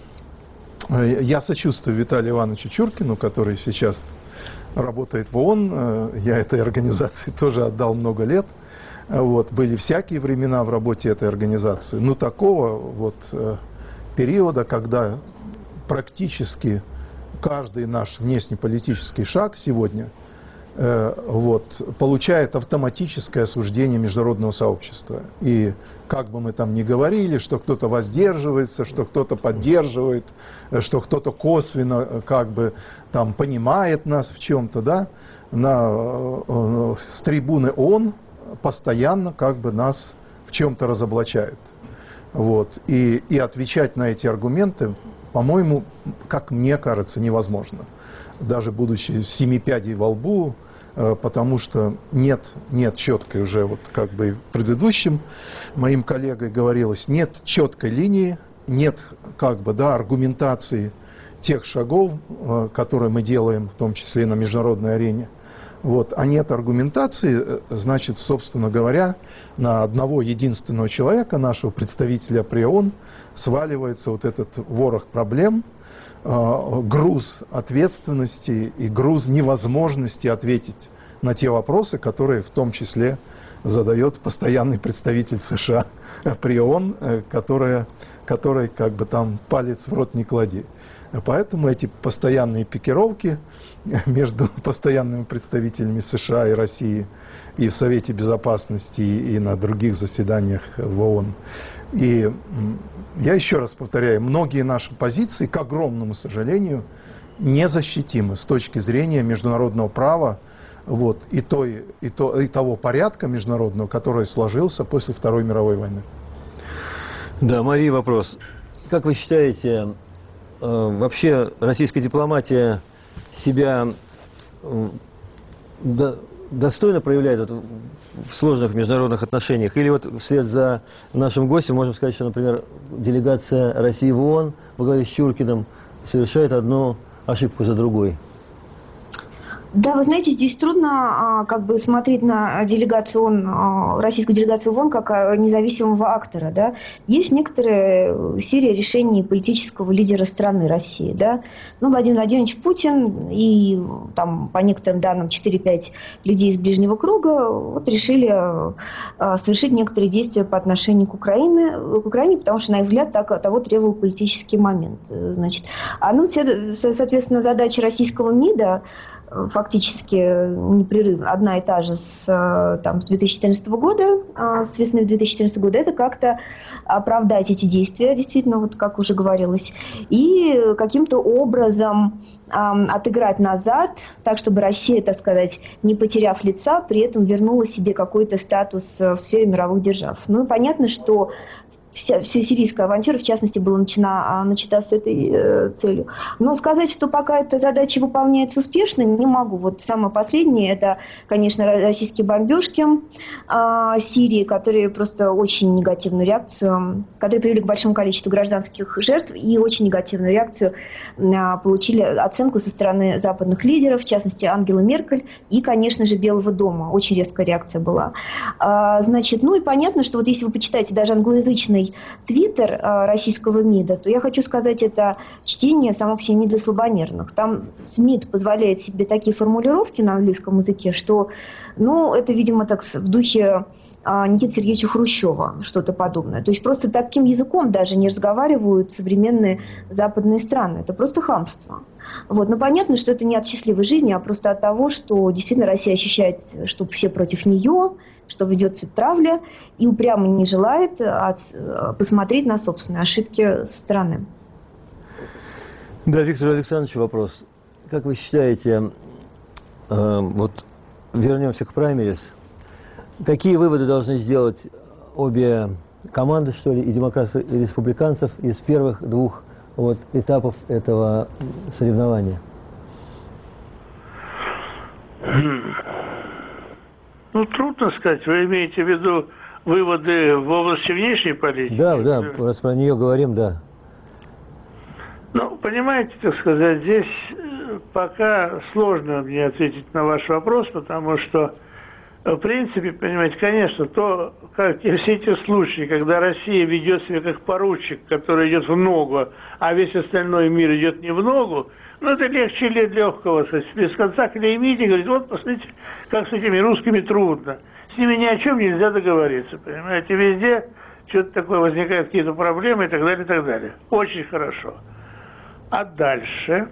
я сочувствую Виталию Ивановичу Чуркину, который сейчас работает в ООН. Я этой организации тоже отдал много лет. Вот. Были всякие времена в работе этой организации. Но такого вот периода, когда практически каждый наш внешнеполитический шаг сегодня э, вот, получает автоматическое осуждение международного сообщества. И как бы мы там ни говорили, что кто-то воздерживается, что кто-то поддерживает, что кто-то косвенно как бы там понимает нас в чем-то, да, на, э, с трибуны ООН постоянно как бы нас в чем-то разоблачают. Вот. И, и отвечать на эти аргументы, по-моему, как мне кажется, невозможно. Даже будучи семи пядей во лбу, э, потому что нет, нет четкой уже, вот как бы предыдущим моим коллегой говорилось, нет четкой линии, нет как бы, да, аргументации тех шагов, э, которые мы делаем, в том числе и на международной арене. Вот. А нет аргументации, значит, собственно говоря, на одного единственного человека, нашего представителя при ООН, сваливается вот этот ворох проблем, э, груз ответственности и груз невозможности ответить на те вопросы, которые в том числе задает постоянный представитель США при ООН, э, которая, который как бы там палец в рот не клади. Поэтому эти постоянные пикировки между постоянными представителями США и России и в Совете Безопасности, и на других заседаниях в ООН. И я еще раз повторяю, многие наши позиции, к огромному сожалению, незащитимы с точки зрения международного права, вот, и, той, и, то, и того порядка международного, который сложился после Второй мировой войны. Да, Марии вопрос. Как вы считаете, вообще российская дипломатия себя достойно проявляет вот в сложных международных отношениях? Или вот вслед за нашим гостем можем сказать, что, например, делегация России в ООН во главе с Чуркиным совершает одну ошибку за другой? Да, вы знаете, здесь трудно а, как бы смотреть на делегацию ООН, а, российскую делегацию в ООН как а, независимого актора, да. Есть некоторые серия решений политического лидера страны России, да. Ну, Владимир Владимирович Путин и там по некоторым данным четыре-пять людей из ближнего круга вот решили а, совершить некоторые действия по отношению к Украине, к Украине, потому что, на их взгляд, так, того требовал политический момент, значит. А ну, те, соответственно, задача российского МИДа фактически непрерывно, одна и та же с, там, с две тысячи четырнадцатого года, с весны две тысячи четырнадцатого года, это как-то оправдать эти действия, действительно, вот как уже говорилось, и каким-то образом отыграть назад, так, чтобы Россия, так сказать, не потеряв лица, при этом вернула себе какой-то статус в сфере мировых держав. Ну, понятно, что Вся, вся сирийская авантюра, в частности, была начата, начата с этой э, целью. Но сказать, что пока эта задача выполняется успешно, не могу. Вот самое последнее, это, конечно, российские бомбежки э, Сирии, которые просто очень негативную реакцию, которые привели к большому количеству гражданских жертв и очень негативную реакцию э, получили оценку со стороны западных лидеров, в частности, Ангелы Меркель и, конечно же, Белого дома. Очень резкая реакция была. Э, значит, ну и понятно, что вот если вы почитаете даже англоязычный твиттер российского МИДа, то я хочу сказать, это чтение само по себе не для слабонервных. Там СМИД позволяет себе такие формулировки на английском языке, что, ну, это, видимо, так в духе Никиты Сергеевича Хрущева, что-то подобное. То есть просто таким языком даже не разговаривают современные западные страны. Это просто хамство. Вот. Но понятно, что это не от счастливой жизни, а просто от того, что действительно Россия ощущает, что все против нее, что ведется травля, и упрямо не желает посмотреть на собственные ошибки со стороны. Да, Виктор Александрович, вопрос. Как вы считаете, э, вот вернемся к праймерис, какие выводы должны сделать обе команды, что ли, и демократов, и республиканцев из первых двух вот, этапов этого соревнования? Ну, трудно сказать. Вы имеете в виду выводы в области внешней политики? Да, да, раз про нее говорим, да. Ну, понимаете, так сказать, здесь пока сложно мне ответить на ваш вопрос, потому что, в принципе, понимаете, конечно, то, как и все эти случаи, когда Россия ведет себя как поручик, который идет в ногу, а весь остальной мир идет не в ногу, ну, это легче легкого, без конца клеймить и говорить, вот, посмотрите, как с этими русскими трудно. С ними ни о чем нельзя договориться, понимаете, везде что-то такое возникают, какие-то проблемы и так далее, и так далее. Очень хорошо. А дальше?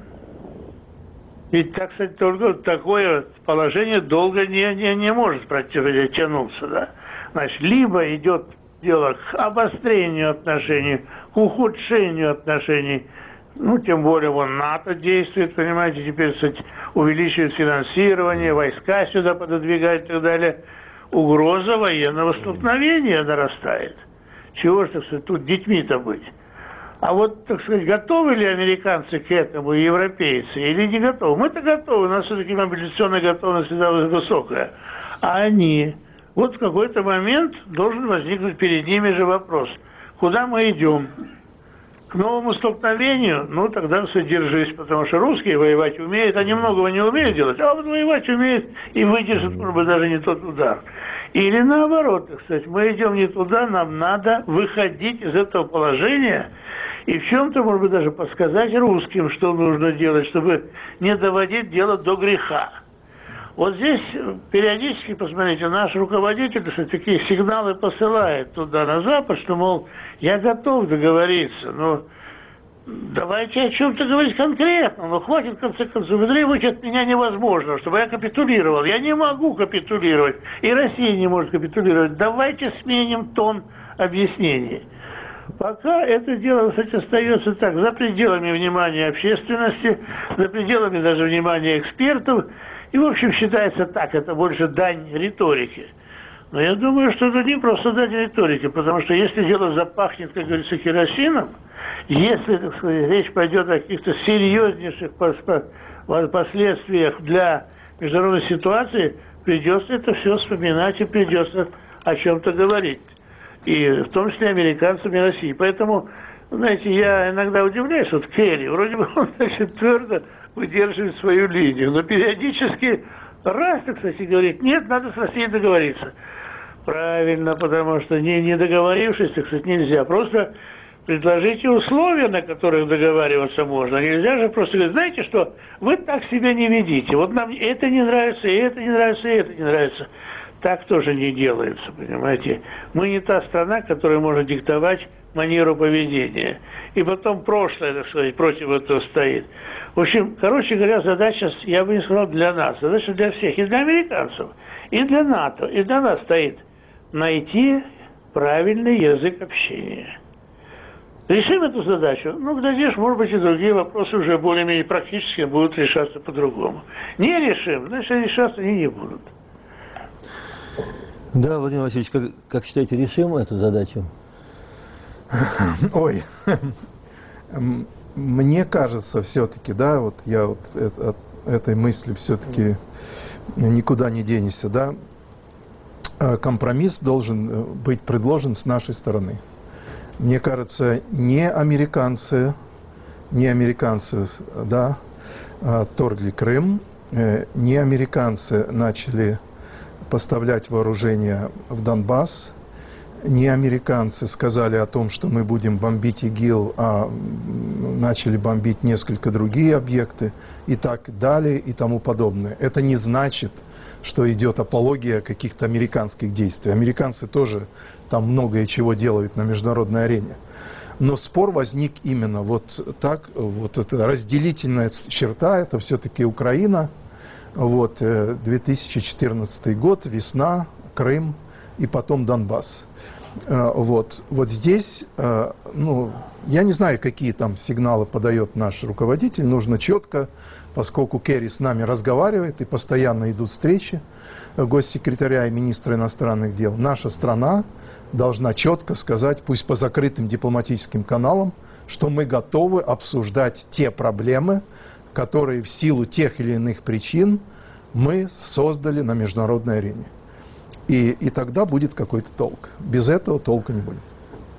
Ведь, так сказать, только такое положение долго не, не, не может протянуться, да? Значит, либо идет дело к обострению отношений, к ухудшению отношений, ну, тем более, вон, НАТО действует, понимаете, теперь, кстати, увеличивает финансирование, войска сюда пододвигают и так далее. Угроза военного столкновения нарастает. Чего же, так сказать, тут детьми-то быть? А вот, так сказать, готовы ли американцы к этому, и европейцы, или не готовы? Мы-то готовы, у нас все-таки мобилизационная готовность всегда высокая. А они? Вот в какой-то момент должен возникнуть перед ними же вопрос. Куда мы идем? К новому столкновению? Ну, тогда все, держись, потому что русские воевать умеют, они многого не умеют делать, а вот воевать умеют и выдержат, может быть, даже не тот удар. Или наоборот, кстати, мы идем не туда, нам надо выходить из этого положения и в чем-то, может быть, даже подсказать русским, что нужно делать, чтобы не доводить дело до греха. Вот здесь периодически, посмотрите, наш руководитель, кстати, такие сигналы посылает туда, на Запад, что, мол, я готов договориться, но давайте о чем-то говорить конкретно, но хватит, в конце концов, требовать от меня невозможно, чтобы я капитулировал. Я не могу капитулировать, и Россия не может капитулировать. Давайте сменим тон объяснений. Пока это дело, кстати, остается так, за пределами внимания общественности, за пределами даже внимания экспертов, и, в общем, считается так, это больше дань риторики. Но я думаю, что это не просто дань риторики, потому что если дело запахнет, как говорится, керосином, если, так сказать, речь пойдет о каких-то серьезнейших последствиях для международной ситуации, придется это все вспоминать и придется о чем-то говорить. И в том числе американцам и России. Поэтому, знаете, я иногда удивляюсь, вот Керри, вроде бы он, значит, твердо выдерживает свою линию, но периодически раз, так, кстати, говорит, нет, надо с Россией договориться. Правильно, потому что не, не договорившись, так сказать, нельзя. Просто предложите условия, на которых договариваться можно. Нельзя же просто говорить, знаете что, вы так себя не ведите. Вот нам это не нравится, и это не нравится, и это не нравится. Так тоже не делается, понимаете. Мы не та страна, которая может диктовать манеру поведения. И потом прошлое, так сказать, против этого стоит. В общем, короче говоря, задача, я бы не сказал, для нас, задача для всех, и для американцев, и для НАТО, и для нас стоит найти правильный язык общения. Решим эту задачу, ну, глядишь, может быть, и другие вопросы уже более-менее практически будут решаться по-другому. Не решим, значит, решаться они не будут. Да, Владимир Васильевич, как, как считаете, решим эту задачу? Ой, мне кажется, все-таки, да, вот я вот это, от этой мысли все-таки никуда не денешься, да, компромисс должен быть предложен с нашей стороны. Мне кажется, не американцы, не американцы, да, торгли Крым, не американцы начали поставлять вооружение в Донбасс, не американцы сказали о том, что мы будем бомбить ИГИЛ, а начали бомбить несколько другие объекты и так далее и тому подобное. Это не значит, что идет апология каких-то американских действий. Американцы тоже там многое чего делают на международной арене. Но спор возник именно вот так, вот эта разделительная черта, это все-таки Украина, вот, две тысячи четырнадцатый год, весна, Крым и потом Донбасс. Вот, вот здесь, ну, я не знаю, какие там сигналы подает наш руководитель, нужно четко, поскольку Керри с нами разговаривает и постоянно идут встречи госсекретаря и министра иностранных дел, наша страна должна четко сказать, пусть по закрытым дипломатическим каналам, что мы готовы обсуждать те проблемы, которые в силу тех или иных причин мы создали на международной арене. И, и тогда будет какой-то толк. Без этого толка не будет.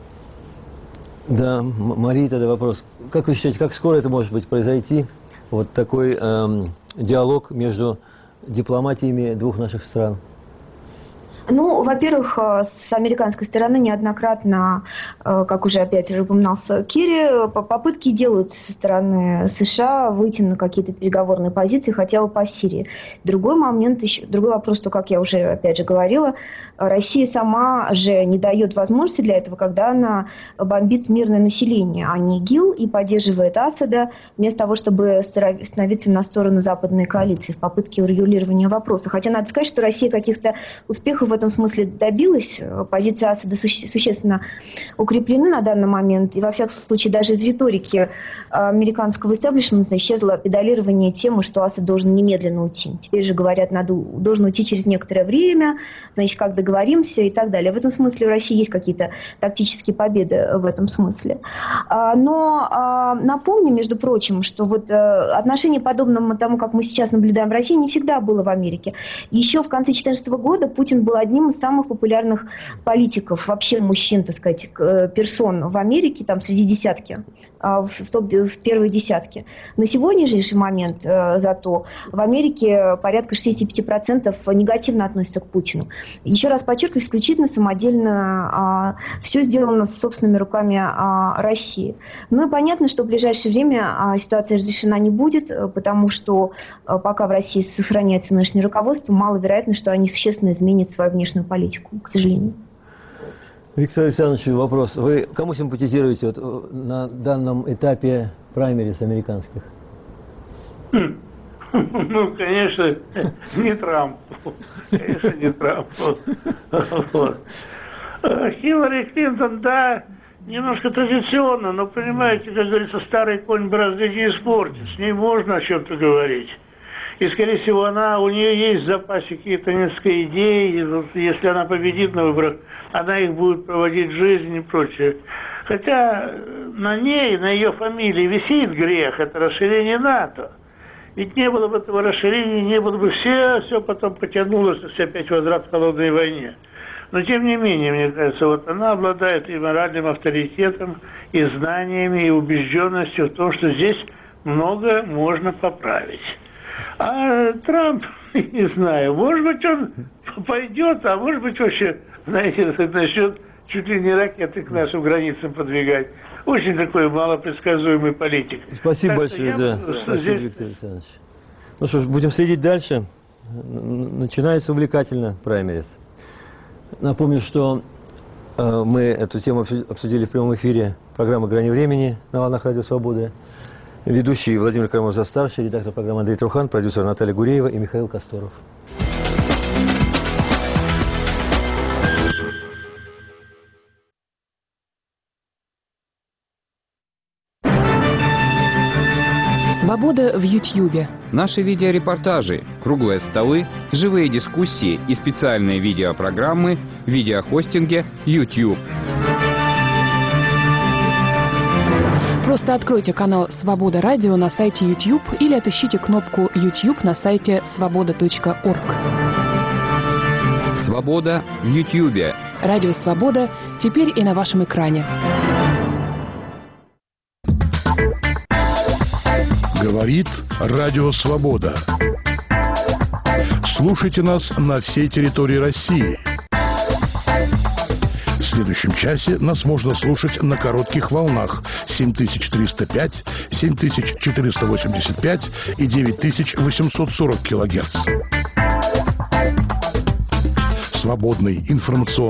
Да, Мария, тогда вопрос. Как вы считаете, как скоро это может быть произойти? Вот такой эм, диалог между дипломатиями двух наших стран? Ну, во-первых, с американской стороны неоднократно, как уже опять же упоминался Керри, попытки делают со стороны США выйти на какие-то переговорные позиции, хотя бы по Сирии. Другой момент, еще, другой вопрос, что, как я уже опять же говорила, Россия сама же не дает возможности для этого, когда она бомбит мирное население, а не ИГИЛ, и поддерживает Асада, вместо того, чтобы становиться на сторону западной коалиции в попытке урегулирования вопроса. Хотя надо сказать, что Россия каких-то успехов в этом смысле добилась. Позиции Асада суще- существенно укреплены на данный момент. И во всяком случае даже из риторики американского истеблишмента исчезло педалирование темы, что Асад должен немедленно уйти. Теперь же говорят, надо, должен уйти через некоторое время, значит, как договоримся и так далее. В этом смысле у России есть какие-то тактические победы в этом смысле. Но напомню, между прочим, что вот отношение подобное тому, как мы сейчас наблюдаем в России, не всегда было в Америке. Еще в конце две тысячи четырнадцатого года Путин был одним из самых популярных политиков, вообще мужчин, так сказать, персон в Америке, там среди десятки, в, топ, в первой десятке. На сегодняшний момент зато в Америке порядка шестьдесят пять процентов негативно относятся к Путину. Еще раз подчеркиваю, исключительно самодельно, все сделано собственными руками России. Ну и понятно, что в ближайшее время ситуация разрешена не будет, потому что пока в России сохраняется нынешнее руководство, маловероятно, что они существенно изменят свою внешнюю политику, к сожалению. Виктор Александрович, вопрос. Вы кому симпатизируете вот на данном этапе праймерис американских? Ну, конечно, не Трампу. Конечно, не Трампу. Вот. Хиллари Клинтон, да, немножко традиционно, но, понимаете, как говорится, старый конь борозды не испортит. С ней можно о чем-то говорить. И, скорее всего, она, у нее есть в запасе какие-то несколько идей, и если она победит на выборах, она их будет проводить в жизнь и прочее. Хотя на ней, на ее фамилии висит грех, это расширение НАТО. Ведь не было бы этого расширения, не было бы все, все потом потянулось, все опять возврат к холодной войне. Но, тем не менее, мне кажется, вот она обладает и моральным авторитетом, и знаниями, и убежденностью в том, что здесь много можно поправить. А Трамп, не знаю, может быть, он пойдет, а может быть, вообще, знаете, начнет чуть ли не ракеты к нашим границам подвигать. Очень такой малопредсказуемый политик. Спасибо так большое, да. Буду, Спасибо, здесь... Виктор Александрович. Ну что ж, будем следить дальше начинается увлекательно праймериз. Напомню, что э, мы эту тему обсудили в прямом эфире программы «Грани времени» на волнах Радио Свобода. Ведущий Владимир Карамурза-старший, редактор программы Андрей Трухан, продюсер Наталья Гуреева и Михаил Косторов. Свобода в Ютьюбе. Наши видеорепортажи, круглые столы, живые дискуссии и специальные видеопрограммы в видеохостинге YouTube. Просто откройте канал «Свобода Радио» на сайте YouTube или отыщите кнопку YouTube на сайте свобода точка орг. Свобода в Ютьюбе. Радио «Свобода» теперь и на вашем экране. Говорит Радио Свобода. Слушайте нас на всей территории России. В следующем часе нас можно слушать на коротких волнах семь тысяч триста пять, семь тысяч четыреста восемьдесят пять и девять тысяч восемьсот сорок килогерц. Свободный информационный